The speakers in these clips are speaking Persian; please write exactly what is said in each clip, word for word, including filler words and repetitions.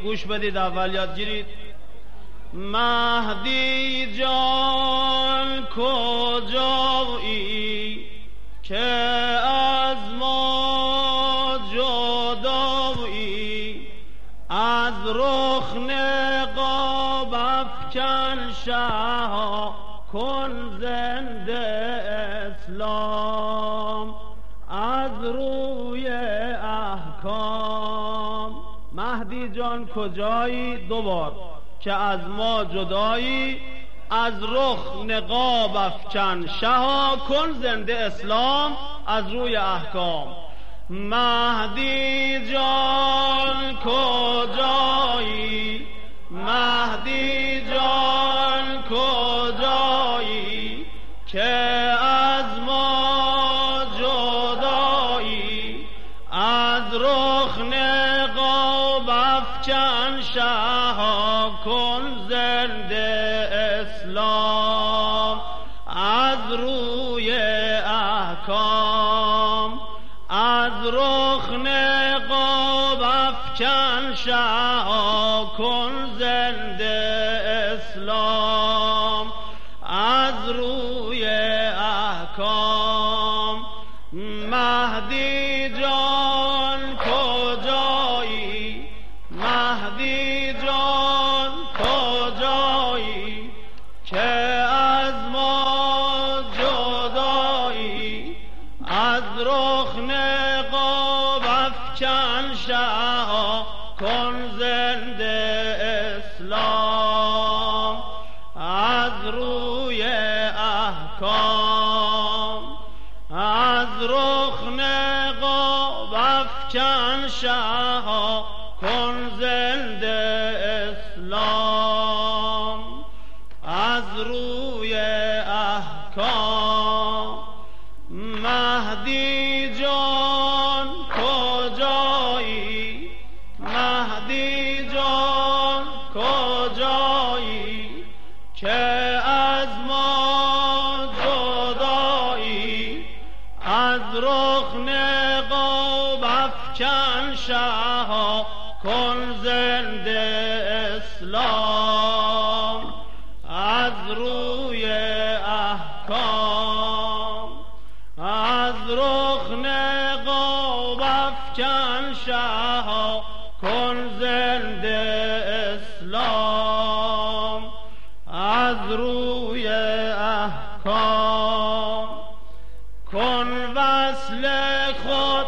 گوش بدید، اول یاد گیرید. مهدی جان کجایی که از ما جدایی، از رخ نقاب افکن شها کن زنده اسلام از روی احکام. مهدی جان کجایی؟ دوبار که از ما جدایی، از رخ نقاب افکن شها کن زنده اسلام از روی احکام. مهدی جان کجایی، مهدی جان کجایی که از ما جدایی، از رخ نقاب افکن شها کن زنده اسلام از روی احکام. از رخ نقاب افکن شها کن زنده اسلام از روی احکام. مهدی جان کجایی، مهدی جان کجایی که از ما جدایی، از رخ نقاب افکن شها کن زنده اسلام از روی احکام. از رخ نقاب افکن شها کن زنده اسلام از روی احکام. مهدی جان کجایی، مهدی جان کجایی که از ما جدایی، از رخ نقاب افکن شها کن زنده اسلام از روی احکام. از رخ نقاب افکن شها کن زنده اسلام از روی احکام. کن وصل خود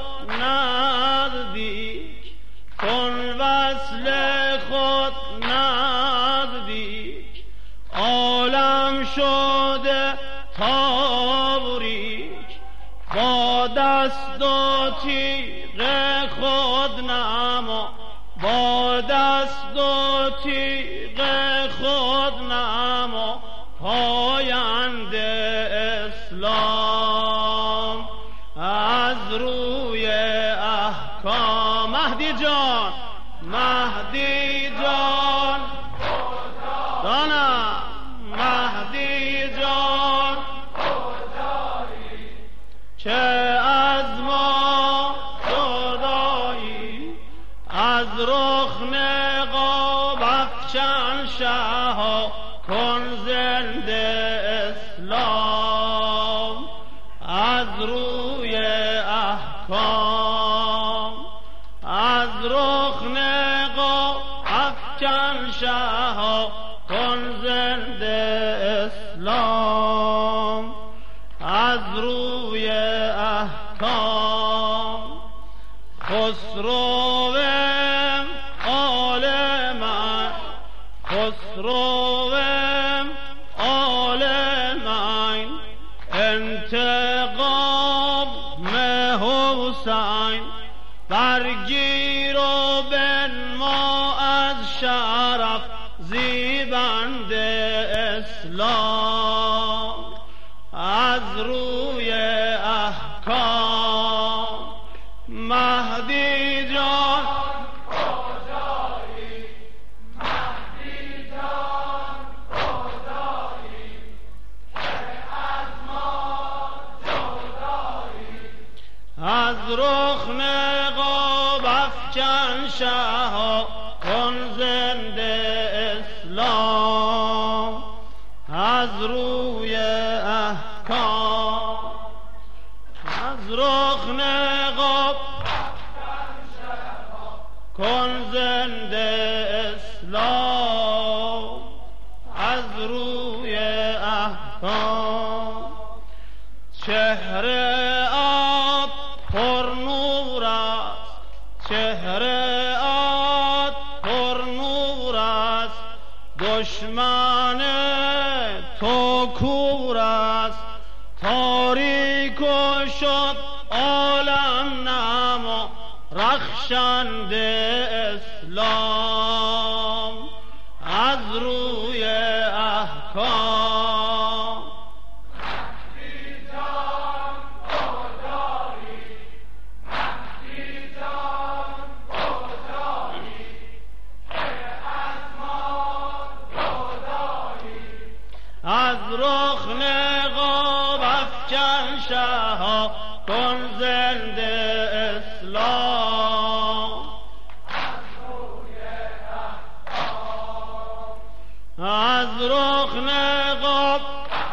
نزدیک، کن وصل خود نزدیک، عالم شده تابریک، با دست و تیغ خود نما، با دست و تیغ خود نما پایند اسلام از روی احکام. مهدی جان، مهدی جان دانا، مهدی جان که از ما جدایی، از رخ نقاب افکن شها کن زنده اسلام از روی احکام. از رخ نقاب افکن شها کن زنده اسلام از روی احکام. خسروم عالمین، خسروم عالمین، انتقام حسین برگیر و بنما از شرف زیبند اسلام از روی احکام. مهدی جان کجایی، مهدی جان کجایی که از ما جدایی، از رخ نقاب افکن شها کن کن زنده اسلام از روی احکام از رخ نقاب کن زنده اسلام از روی احکام چهره آب پر نور است چهره آب پر نور است دشمن تو کور است تاریک و شد عالم نما رخشنده اسلام از روی احکام مهدی جان کجایی مهدی جان کجایی که از ما جدایی از رخ نقاب افکن شها کن زنده اسلام از رخ نقاب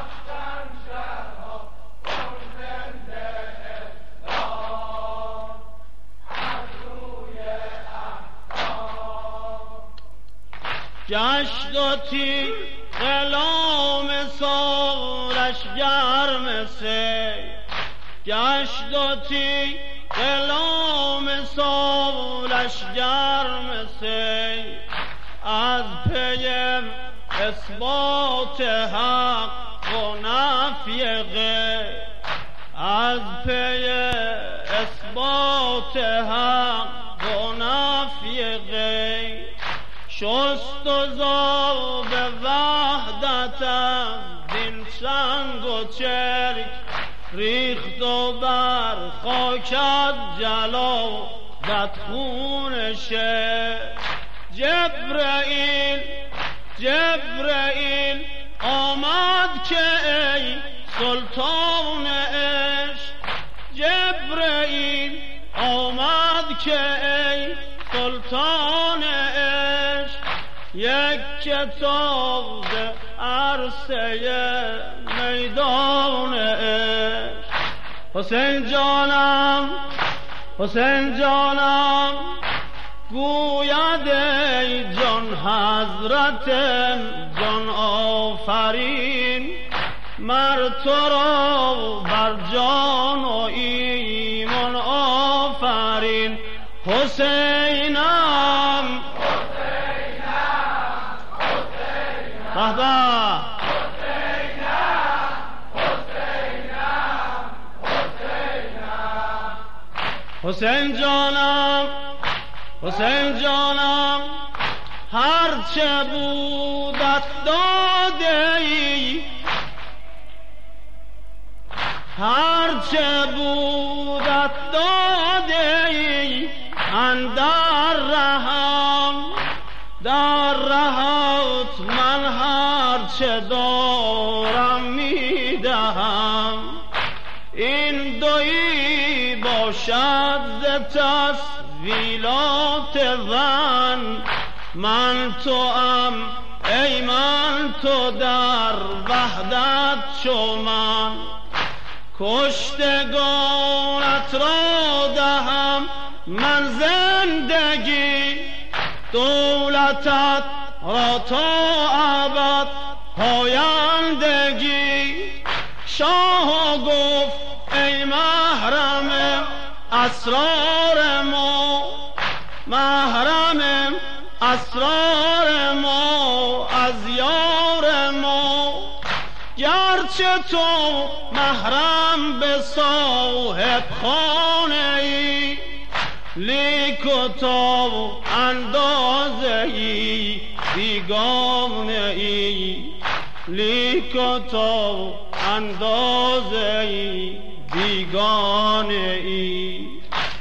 گشت و تیر غلام سالش گرم سی گشت و تیر غلام سالش گرم سی از پیم اثبات حق و نفی غیر از پی اثبات حق و نفی غیر شست و زاب وحدت از دین سنگ و چرک ریخت و بر خاکت جلا دت خون شه جبرائیل جبرائیل آمد که ای سلطان عشق جبرائیل آمد که ای سلطان عشق یک کتاب عرصه میدان عشق حسین جانم حسین جانم گوید ای جان حضرت جان آفرین مر تو را بر جان و ایمان آفرین حسینم حسینم حسینم بابا حسینم حسینم حسینم حسین جانم حسین جانم هرچه بودت داده ای هرچه بودت داده ای اندر رهم در رهات من هرچه دارم میدهم این دویی باشد ز تسویلات ون من تو ام ای من تو در وحدت چو من کشتگانت را دهم من زندگی دولتت را تا ابد پایندگی شاه گفت ای محرم اسرار ما محرم اسرار ما از یار ما گرچه تو محرم به صاحب خانه ای لیک و تو اندازه ای بیگانه ای لیک و تو اندازه ای بیگانه ای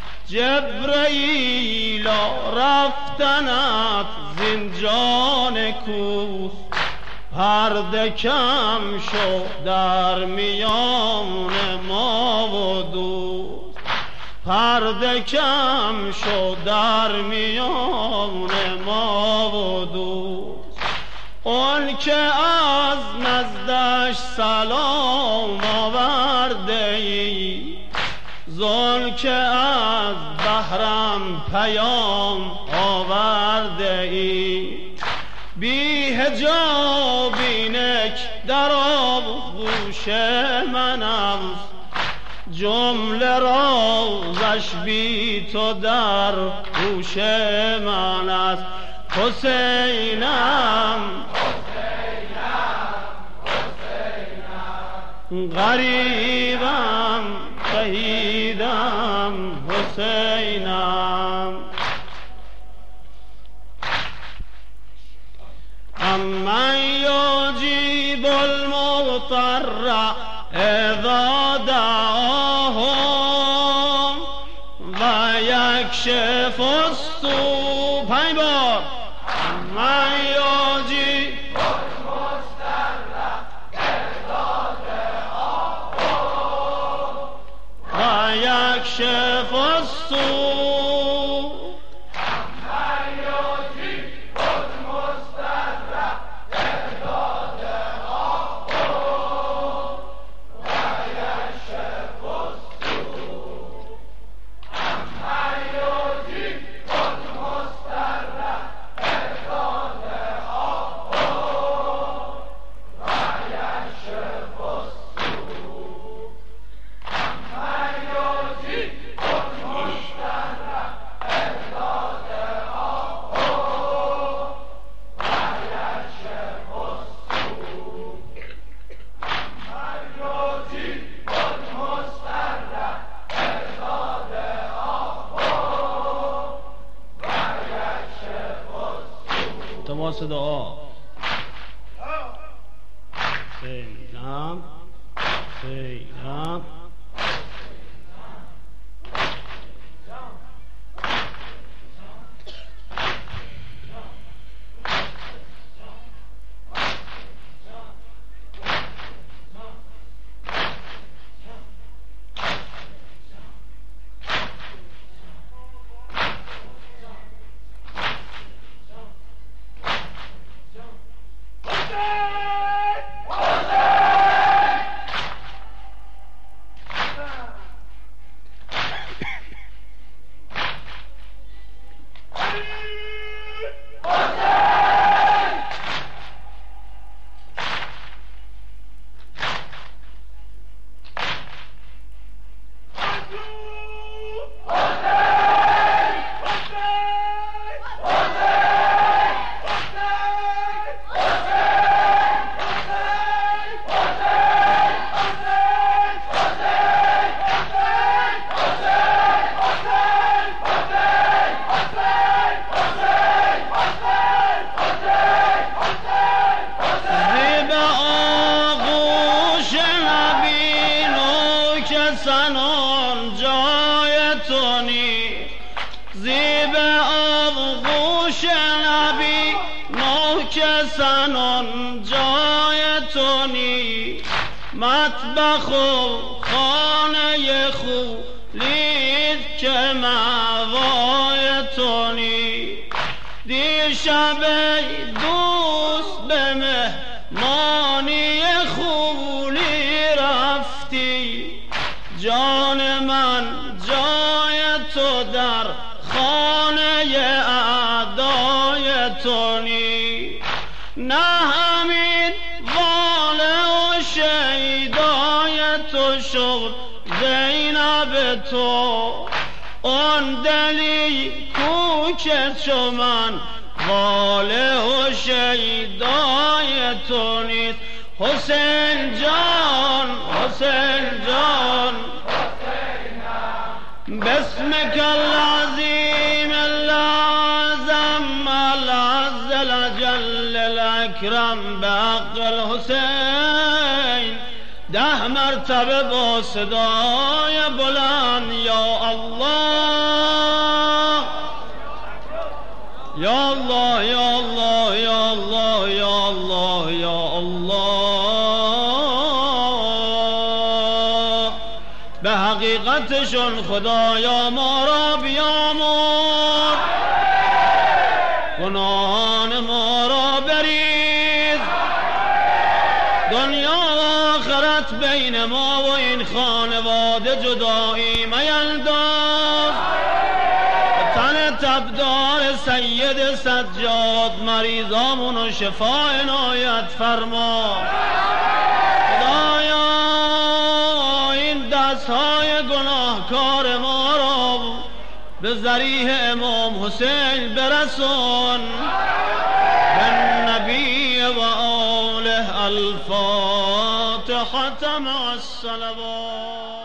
جبرئیل رفتنت زنجان کوه پرده کم شو در میان ما و دوست پرده کم شد در میان ما و دوست. اون که از نزدش سلام آورده ای، زون که از بحرم پیام آورده ای، بی حجاب اینک در آغوش منم، جمله رازش بی تو در گوش من است. حسینم غریبم شهیدم حسینم. امن یجیب المضطر اذا دعاهم و یکشف السوء. پنج بار امن یجیب يكشف السوء. من يجيب المضطر إذا دعاه ويكشف السوء. من يجيب المضطر إذا دعاه ويكشف السوء. تماس دعا سینم سینم سنان جای تو نی، مطبخ و خانه خولید که موای تو نی. دیشب دوست به مهمانی خولی رفتی، جان من جای تو در خانه اعدای تو نی. نه همین واله و شیدای تو شد زینب تو، اون دلی کو که چو من واله و شیدای تو نیست. حسین جان حسین جان بسمك العظيم الأعظم العز الأجل الأكرم بحق الحسين، ده مرتبه با صدای بلند یا الله یا الله یا الله یا الله یا الله یا الله. به حقیقت رحمتشون خدایا ما را بیامرز، گناهان ما را بریز، دنیا و آخرت بین ما و این خانواده جدایی مینداز، تن تبدار سید سجاد مریضامون و شفا عنایت فرما. خدایا این دستهای گناهکار ما را به ذریح امام حسین برسون. بالنبی و آله الفاتحة مع الصلوات.